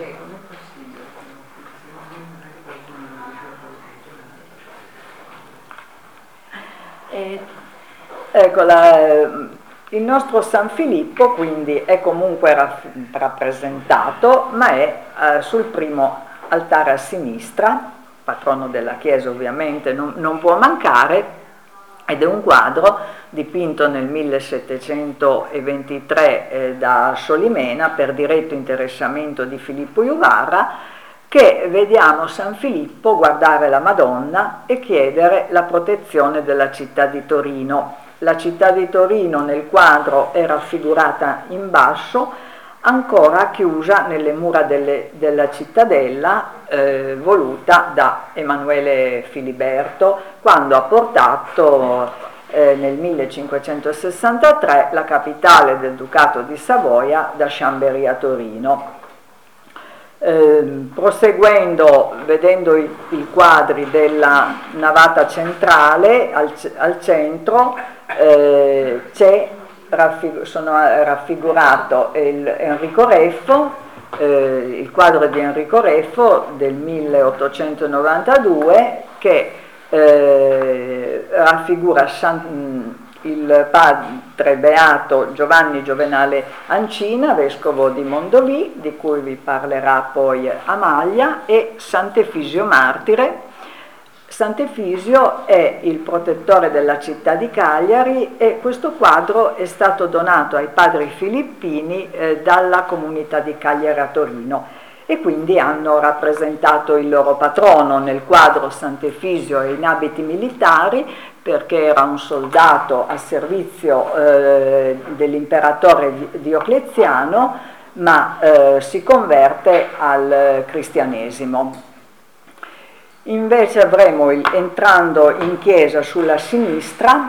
Eh, Ecco, la, il nostro San Filippo quindi è comunque raff- rappresentato, ma è eh, sul primo altare a sinistra, patrono della chiesa ovviamente non, non può mancare, ed è un quadro dipinto nel millesettecentoventitré eh, da Solimena per diretto interessamento di Filippo Juvarra, che vediamo San Filippo guardare la Madonna e chiedere la protezione della città di Torino. La città di Torino nel quadro è raffigurata in basso, ancora chiusa nelle mura delle, della cittadella eh, voluta da Emanuele Filiberto quando ha portato eh, nel millecinquecentosessantatré la capitale del Ducato di Savoia da Chambéry a Torino. Eh, proseguendo, vedendo i, i quadri della navata centrale al, al centro eh, c'è Raffig- sono raffigurato il Enrico Reffo, eh, il quadro di Enrico Reffo del milleottocentonovantadue che eh, raffigura San, il padre beato Giovanni Giovenale Ancina, vescovo di Mondovì, di cui vi parlerà poi Amalia, e Sant'Efisio martire. Sant'Efisio è il protettore della città di Cagliari e questo quadro è stato donato ai padri filippini eh, dalla comunità di Cagliari a Torino e quindi hanno rappresentato il loro patrono. Nel quadro Sant'Efisio è in abiti militari perché era un soldato a servizio eh, dell'imperatore Diocleziano, ma eh, si converte al cristianesimo. Invece avremo, il, entrando in chiesa sulla sinistra,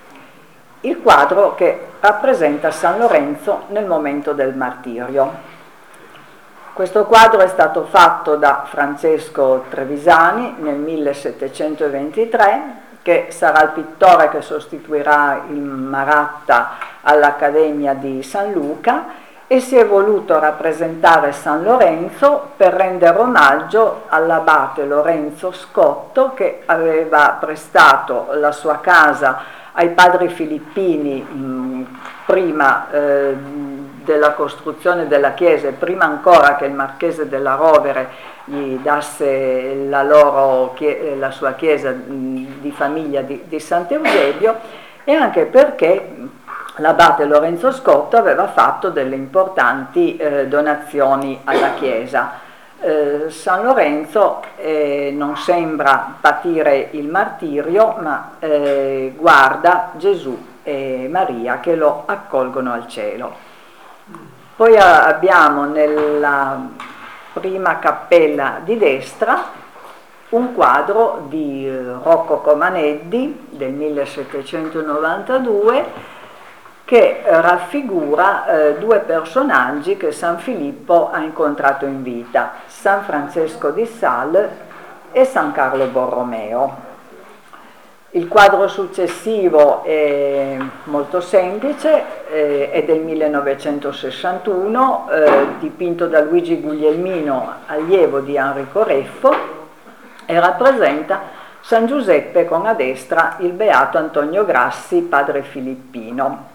il quadro che rappresenta San Lorenzo nel momento del martirio. Questo quadro è stato fatto da Francesco Trevisani nel millesettecentoventitré, che sarà il pittore che sostituirà il Maratta all'Accademia di San Luca, e si è voluto rappresentare San Lorenzo per rendere omaggio all'abate Lorenzo Scotto, che aveva prestato la sua casa ai padri filippini mh, prima eh, della costruzione della chiesa, e prima ancora che il marchese della Rovere gli dasse la, loro, la sua chiesa mh, di famiglia di, di Sant'Eusebio, e anche perché l'abate Lorenzo Scotto aveva fatto delle importanti eh, donazioni alla Chiesa. Eh, San Lorenzo eh, non sembra patire il martirio, ma eh, guarda Gesù e Maria che lo accolgono al cielo. Poi abbiamo nella prima cappella di destra un quadro di Rocco Comaneddi del millesettecentonovantadue, che raffigura eh, due personaggi che San Filippo ha incontrato in vita, San Francesco di Sales e San Carlo Borromeo. Il quadro successivo è molto semplice, eh, è del millenovecentosessantuno, eh, dipinto da Luigi Guglielmino, allievo di Enrico Reffo, e rappresenta San Giuseppe con a destra il beato Antonio Grassi, padre filippino.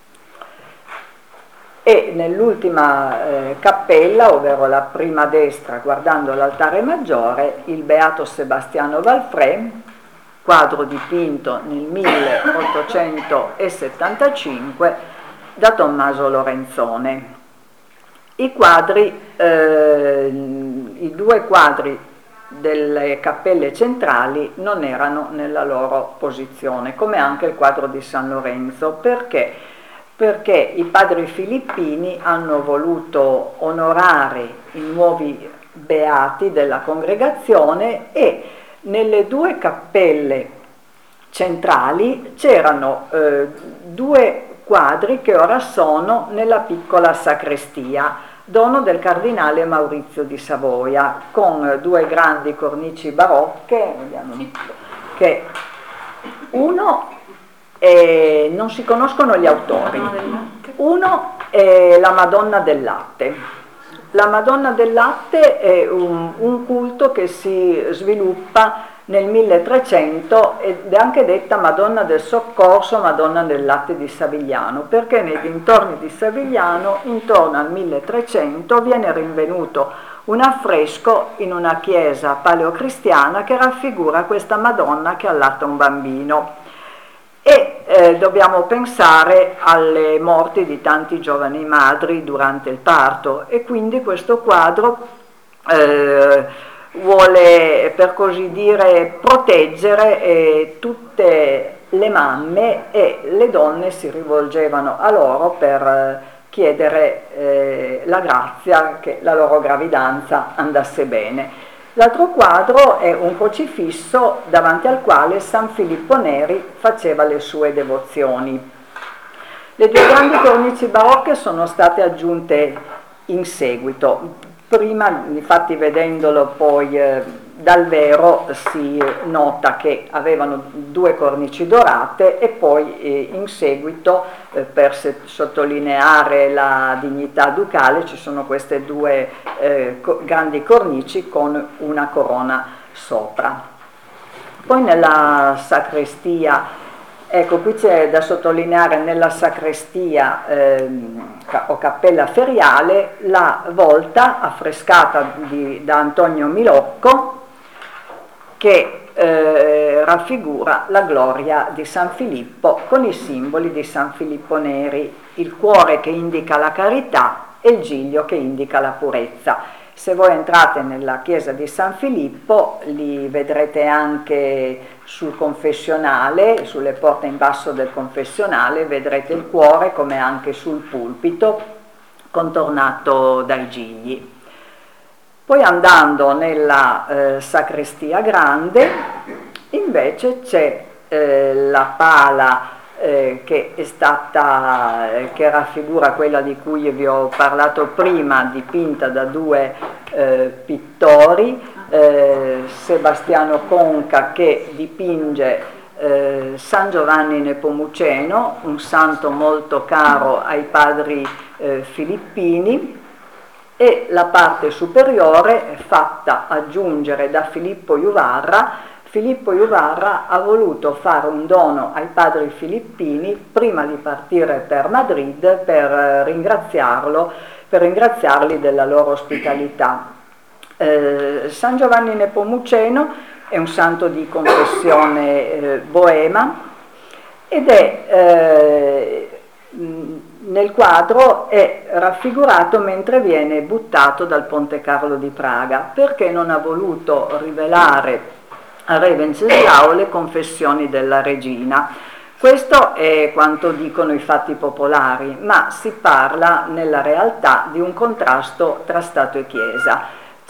E nell'ultima eh, cappella, ovvero la prima a destra guardando l'altare maggiore, il beato Sebastiano Valfrè, quadro dipinto nel milleottocentosettantacinque da Tommaso Lorenzone. I quadri, eh, i due quadri delle cappelle centrali non erano nella loro posizione, come anche il quadro di San Lorenzo. Perché? Perché i padri filippini hanno voluto onorare i nuovi beati della congregazione e nelle due cappelle centrali c'erano eh, due quadri che ora sono nella piccola sacrestia, dono del cardinale Maurizio di Savoia, con due grandi cornici barocche, vediamo, che uno è, non si conoscono gli autori, uno è la Madonna del Latte. La Madonna del Latte è un, un culto che si sviluppa nel milletrecento ed è anche detta Madonna del Soccorso, Madonna del Latte di Savigliano, perché nei dintorni di Savigliano, intorno al milletrecento, viene rinvenuto un affresco in una chiesa paleocristiana che raffigura questa Madonna che allatta un bambino. E eh, dobbiamo pensare alle morti di tanti giovani madri durante il parto, e quindi questo quadro eh, vuole, per così dire, proteggere eh, tutte le mamme, e le donne si rivolgevano a loro per eh, chiedere eh, la grazia che la loro gravidanza andasse bene. L'altro quadro è un crocifisso davanti al quale San Filippo Neri faceva le sue devozioni. Le due grandi cornici barocche sono state aggiunte in seguito. Prima, infatti, vedendolo poi eh, dal vero, si nota che avevano due cornici dorate, e poi eh, in seguito, eh, per se- sottolineare la dignità ducale, ci sono queste due eh, co- grandi cornici con una corona sopra. Poi nella sacrestia, ecco, qui c'è da sottolineare nella sacrestia ehm, o cappella feriale la volta affrescata di, da Antonio Milocco, che eh, raffigura la gloria di San Filippo con i simboli di San Filippo Neri, il cuore che indica la carità e il giglio che indica la purezza. Se voi entrate nella chiesa di San Filippo, li vedrete anche sul confessionale, sulle porte in basso del confessionale, vedrete il cuore, come anche sul pulpito, contornato dai gigli. Poi, andando nella eh, sacrestia grande, invece c'è eh, la pala eh, che è stata, eh, che raffigura quella di cui vi ho parlato prima, dipinta da due eh, pittori, eh, Sebastiano Conca, che dipinge eh, San Giovanni Nepomuceno, un santo molto caro ai padri eh, filippini, e la parte superiore è fatta aggiungere da Filippo Juvarra. Filippo Juvarra ha voluto fare un dono ai padri filippini prima di partire per Madrid per ringraziarlo, per ringraziarli della loro ospitalità. Eh, San Giovanni Nepomuceno è un santo di confessione eh, boema, ed è eh, nel quadro è raffigurato mentre viene buttato dal Ponte Carlo di Praga, perché non ha voluto rivelare a re Venceslao le confessioni della regina. Questo è quanto dicono i fatti popolari, ma si parla nella realtà di un contrasto tra Stato e Chiesa.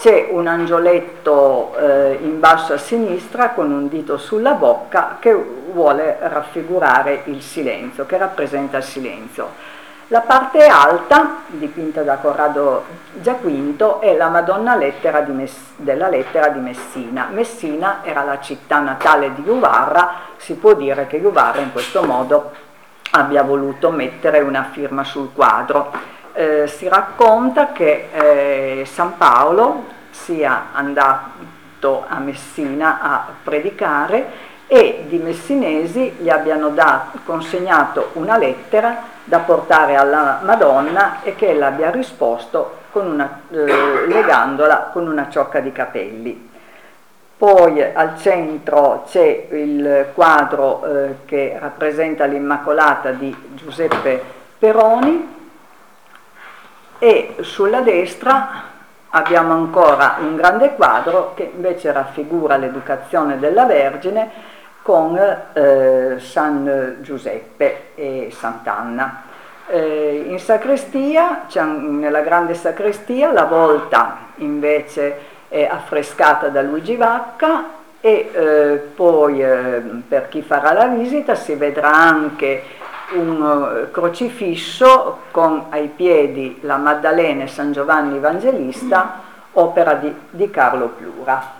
c'è un angioletto eh, in basso a sinistra con un dito sulla bocca che vuole raffigurare il silenzio, che rappresenta il silenzio. La parte alta, dipinta da Corrado Giaquinto, è la Madonna lettera di Mess- della lettera di Messina. Messina era la città natale di Juvarra, si può dire che Juvarra in questo modo abbia voluto mettere una firma sul quadro. Eh, si racconta che eh, San Paolo sia andato a Messina a predicare e di messinesi gli abbiano da, consegnato una lettera da portare alla Madonna e che ella abbia risposto con una, eh, legandola con una ciocca di capelli. Poi al centro c'è il quadro eh, che rappresenta l'Immacolata di Giuseppe Peroni e sulla destra abbiamo ancora un grande quadro che invece raffigura l'educazione della Vergine con eh, San Giuseppe e Sant'Anna. Eh, in sacrestia, c'è, nella grande sacrestia, la volta invece è affrescata da Luigi Vacca e eh, poi eh, per chi farà la visita si vedrà anche un uh, crocifisso con ai piedi la Maddalena e San Giovanni Evangelista, opera di, di Carlo Piura.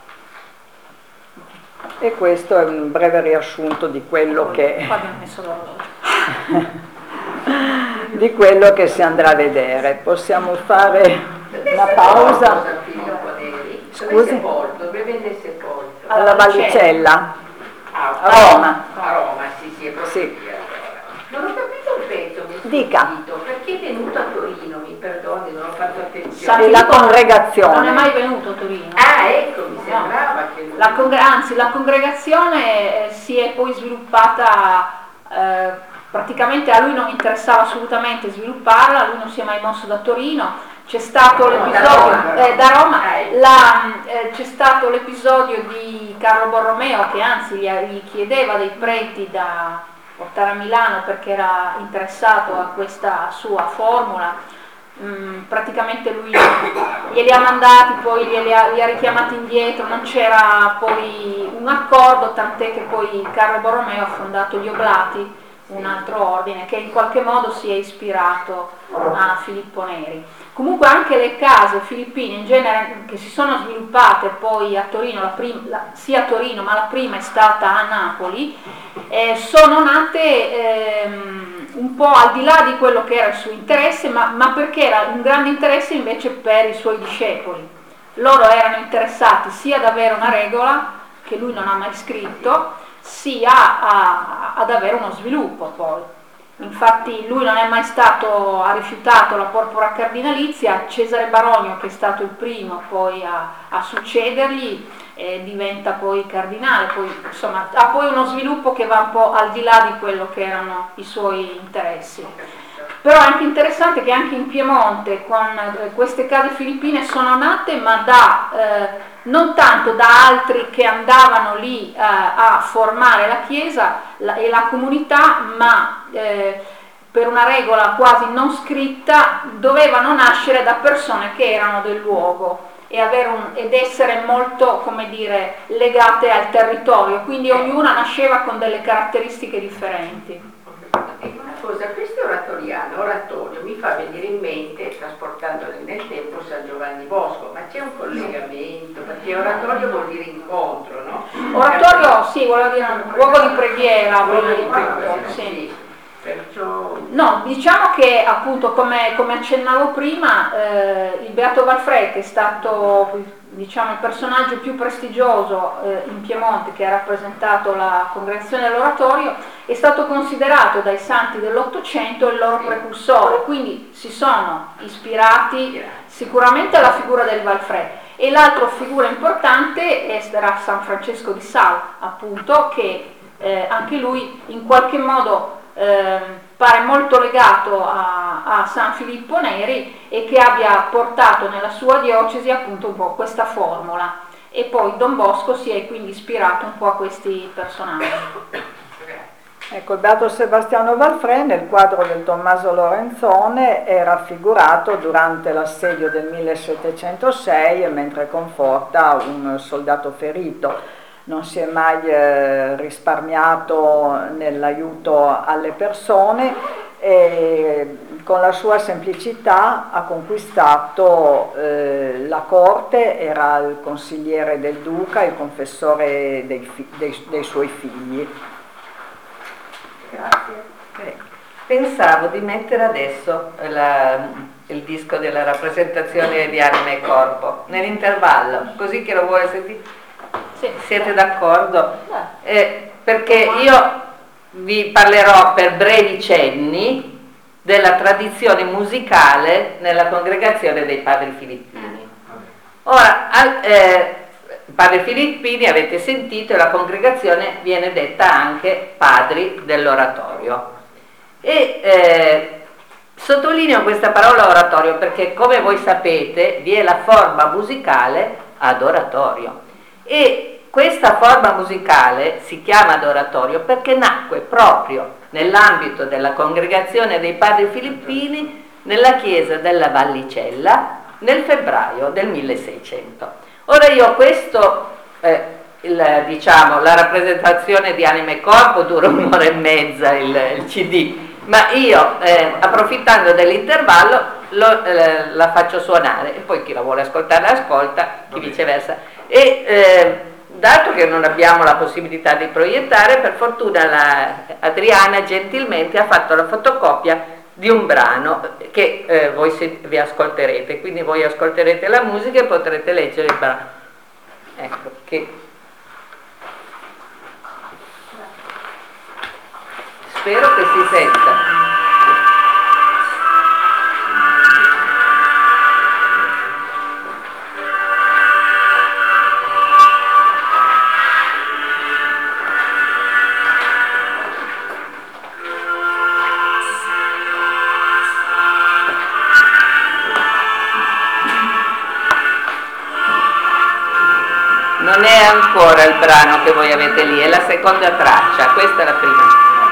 E questo è un breve riassunto di quello che di quello che si andrà a vedere. Possiamo fare una pausa? Scusi? Dove venne sepolto? Alla Vallicella, a Roma. A Roma, sì, sì, è proprio Sì. qui allora. Non ho capito un pezzo, mi Dica. sentito, perché è venuto a Torino, mi perdoni, non ho fatto attenzione. San E la Filippo congregazione. non è mai venuto a Torino. Ah, ecco, mi sembrava che lui... La congre- anzi, la congregazione eh, si è poi sviluppata, eh, praticamente a lui non interessava assolutamente svilupparla, lui non si è mai mosso da Torino. C'è stato l'episodio eh, da Roma, la, eh, c'è stato l'episodio di Carlo Borromeo che anzi gli, gli chiedeva dei preti da portare a Milano perché era interessato a questa sua formula. Mm, praticamente lui glieli ha mandati, poi glieli ha, li ha richiamati indietro, non c'era poi un accordo, tant'è che poi Carlo Borromeo ha fondato gli Oblati, un altro ordine che in qualche modo si è ispirato a Filippo Neri. Comunque anche le case filippine in genere che si sono sviluppate poi a Torino, la prim- la, sia a Torino ma la prima è stata a Napoli, eh, sono nate ehm, un po' al di là di quello che era il suo interesse, ma, ma perché era un grande interesse invece per i suoi discepoli. Loro erano interessati sia ad avere una regola che lui non ha mai scritto, sia a, ad avere uno sviluppo poi. Infatti lui non è mai stato, ha rifiutato la porpora cardinalizia. Cesare Baronio, che è stato il primo poi a, a succedergli, eh, diventa poi cardinale, poi, insomma, ha poi uno sviluppo che va un po' al di là di quello che erano i suoi interessi. Però è anche interessante che anche in Piemonte con eh, queste case filippine sono nate, ma da eh, non tanto da altri che andavano lì eh, a formare la Chiesa la, e la comunità, ma eh, per una regola quasi non scritta dovevano nascere da persone che erano del luogo e avere un, ed essere molto, come dire, legate al territorio, quindi ognuna nasceva con delle caratteristiche differenti. Dico una cosa, questo oratoriano, oratorio, mi fa venire in mente, trasportandoli nel tempo, San Giovanni Bosco, ma c'è un collegamento, perché oratorio vuol dire incontro, no? Oratorio, sì, volevo dire un luogo di preghiera, prima di tutto, sì. Perciò... No, diciamo che appunto come, come accennavo prima, eh, il Beato Valfrè, che è stato, diciamo, il personaggio più prestigioso eh, in Piemonte che ha rappresentato la congregazione dell'oratorio, è stato considerato dai santi dell'Ottocento il loro precursore, quindi si sono ispirati sicuramente alla figura del Valfrè. E l'altra figura importante era San Francesco di Sales, appunto, che eh, anche lui in qualche modo Eh, pare molto legato a, a San Filippo Neri e che abbia portato nella sua diocesi appunto un po' questa formula, e poi Don Bosco si è quindi ispirato un po' a questi personaggi. Ecco, il Beato Sebastiano Valfrè nel quadro del Tommaso Lorenzone è raffigurato durante l'assedio del millesettecentosei mentre conforta un soldato ferito. Non si è mai eh, risparmiato nell'aiuto alle persone e con la sua semplicità ha conquistato eh, la corte, era il consigliere del duca, il confessore dei, fi- dei, dei suoi figli. Grazie. Eh, Pensavo di mettere adesso la, il disco della rappresentazione di Anima e Corpo nell'intervallo, così che lo vuole sentire. Sì. Siete d'accordo? Eh, perché io vi parlerò per brevi cenni della tradizione musicale nella congregazione dei Padri Filippini. Ora, al, eh, Padri Filippini avete sentito, la congregazione viene detta anche Padri dell'Oratorio. E eh, sottolineo questa parola oratorio perché, come voi sapete, vi è la forma musicale ad oratorio. E questa forma musicale si chiama ad oratorio perché nacque proprio nell'ambito della congregazione dei Padri Filippini nella chiesa della Vallicella nel febbraio del milleseicento. Ora io questo, eh, il, diciamo, la rappresentazione di Anima e Corpo dura un'ora e mezza il, il C D, ma io eh, approfittando dell'intervallo lo, eh, la faccio suonare e poi chi la vuole ascoltare ascolta, chi viceversa. E eh, dato che non abbiamo la possibilità di proiettare, per fortuna la Adriana gentilmente ha fatto la fotocopia di un brano che eh, voi se, vi ascolterete, quindi voi ascolterete la musica e potrete leggere il brano. Ecco che spero che si senta. Non è ancora il brano che voi avete lì, è la seconda traccia, questa è la prima.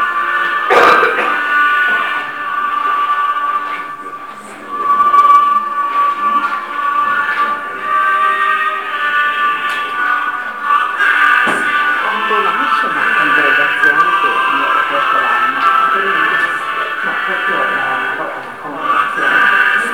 Quando nasce una congregazione che io ho questo l'anno, no, proprio la congregazione,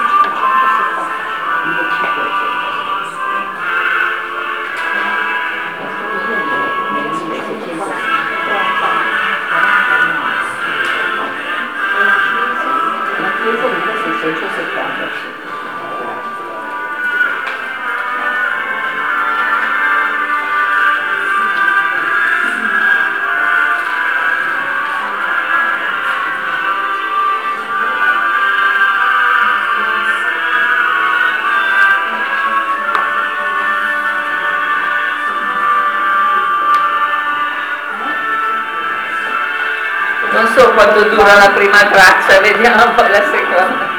non so quanto dura la prima traccia, vediamo un po' la seconda.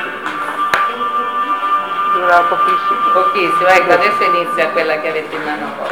Dura pochissimo. Pochissimo, ecco, adesso inizia quella che avete in mano voi.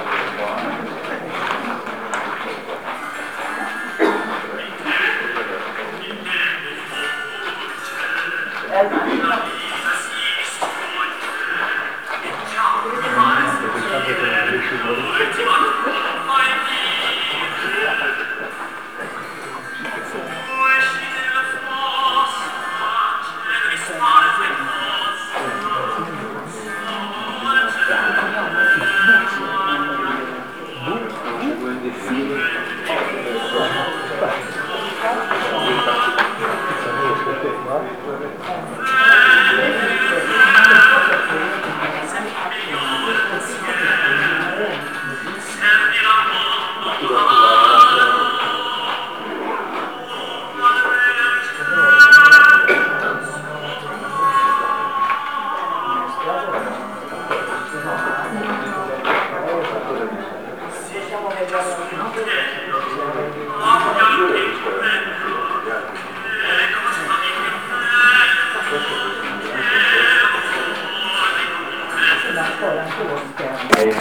Sì.